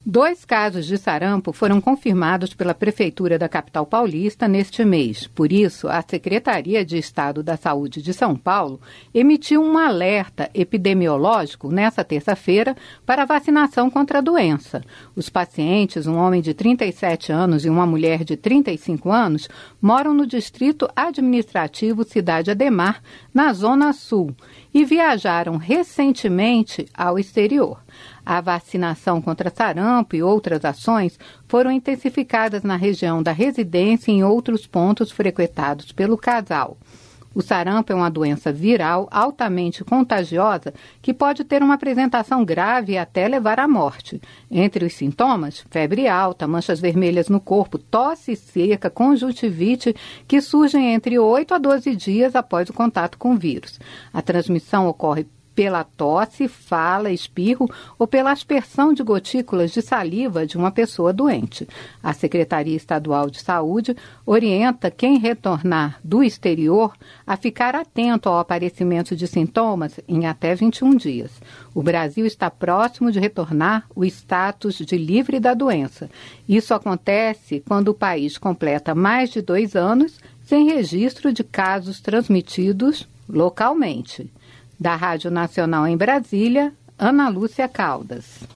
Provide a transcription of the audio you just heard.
2 casos de sarampo foram confirmados pela Prefeitura da capital paulista neste mês. Por isso, a Secretaria de Estado da Saúde de São Paulo emitiu um alerta epidemiológico nesta terça-feira para a vacinação contra a doença. Os pacientes, um homem de 37 anos e uma mulher de 35 anos, moram no Distrito Administrativo Cidade Ademar, na Zona Sul, e viajaram recentemente ao exterior. A vacinação contra sarampo e outras ações foram intensificadas na região da residência e em outros pontos frequentados pelo casal. O sarampo é uma doença viral altamente contagiosa que pode ter uma apresentação grave e até levar à morte. Entre os sintomas, febre alta, manchas vermelhas no corpo, tosse seca, conjuntivite, que surgem entre 8 a 12 dias após o contato com o vírus. A transmissão ocorre pela tosse, fala, espirro ou pela aspersão de gotículas de saliva de uma pessoa doente. A Secretaria Estadual de Saúde orienta quem retornar do exterior a ficar atento ao aparecimento de sintomas em até 21 dias. O Brasil está próximo de retornar o status de livre da doença. Isso acontece quando o país completa mais de 2 anos sem registro de casos transmitidos localmente. Da Rádio Nacional em Brasília, Ana Lúcia Caldas.